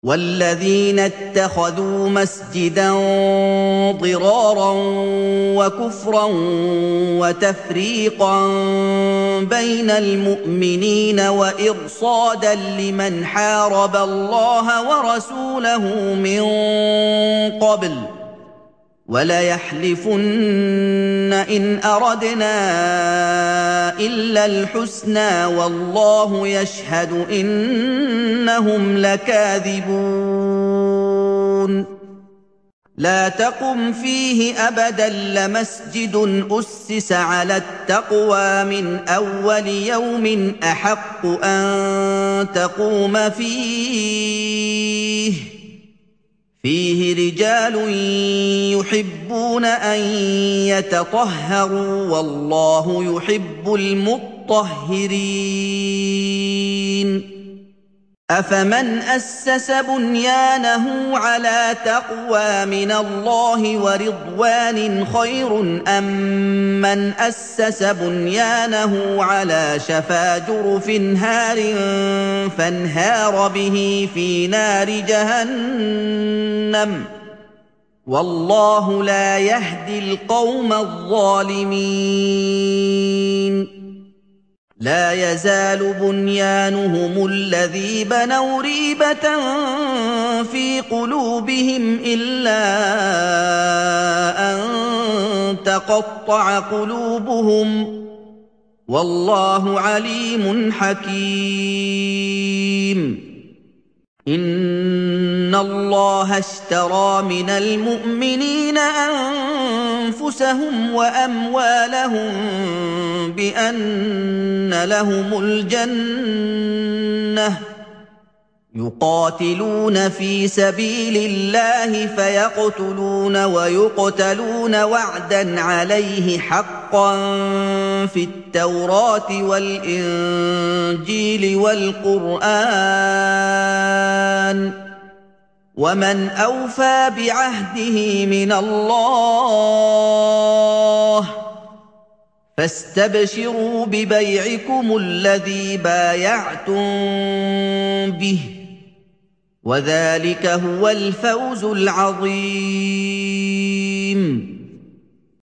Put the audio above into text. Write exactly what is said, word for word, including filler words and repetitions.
وَالَّذِينَ اتَّخَذُوا مَسْجِدًا ضِرَارًا وَكُفْرًا وَتَفْرِيقًا بَيْنَ الْمُؤْمِنِينَ وَإِرْصَادًا لِّمَنْ حَارَبَ اللَّهَ وَرَسُولَهُ مِن قَبْلُ ۚ وَلَيَحْلِفُنَّ إِنْ أَرَدْنَا إِلَّا الْحُسْنَىٰ وَاللَّهُ يَشْهَدُ إِنَّهُمْ لَكَاذِبُونَ لَا تَقُمْ فِيهِ أَبَدًا لَّمَسْجِدٌ أُسِّسَ عَلَى التَّقْوَىٰ مِنْ أَوَّلِ يَوْمٍ أَحَقُّ أَن تَقُومَ فِيهِ ۚ فِيهِ رِجَالٌ يُحِبُّونَ أَن يَتَطَهَّرُوا ۚ وَاللَّهُ يُحِبُّ الْمُطَّهِّرِينَ أَفَمَنْ أَسَّسَ بُنْيَانَهُ عَلَىٰ تَقْوَىٰ مِنَ اللَّهِ وَرِضْوَانٍ خَيْرٌ أَم مَّنْ أَسَّسَ بُنْيَانَهُ عَلَىٰ شَفَا جُرُفٍ هَارٍ فَانْهَارَ بِهِ فِي نَارِ جَهَنَّمَ ۗ وَاللَّهُ لَا يَهْدِي الْقَوْمَ الظَّالِمِينَ لَا يَزَالُ بُنْيَانُهُمُ الَّذِي بَنَوْا رِيبَةً فِي قُلُوبِهِمْ إِلَّا أَن تَقَطَّعَ قُلُوبُهُمْ ۗ وَاللَّهُ عَلِيمٌ حَكِيمٌ إِنَّ اللَّهَ اشْتَرَىٰ مِنَ الْمُؤْمِنِينَ أَنفُسَهُمْ وَأَمْوَالَهُم بِأَنَّ لَهُمُ الْجَنَّةَ ۚ يُقَاتِلُونَ فِي سَبِيلِ اللَّهِ فَيَقْتُلُونَ وَيُقْتَلُونَ وَعْدًا عَلَيْهِ حَقًّا فِي التَّوْرَاةِ وَالْإِنجِيلِ وَالْقُرْآنِ ۚ وَمَنْ أَوْفَىٰ بِعَهْدِهِ مِنَ اللَّهِ ۚ فَاسْتَبْشِرُوا بِبَيْعِكُمُ الَّذِي بَايَعْتُم بِهِ ۚ وَذَٰلِكَ هُوَ الْفَوْزُ الْعَظِيمُ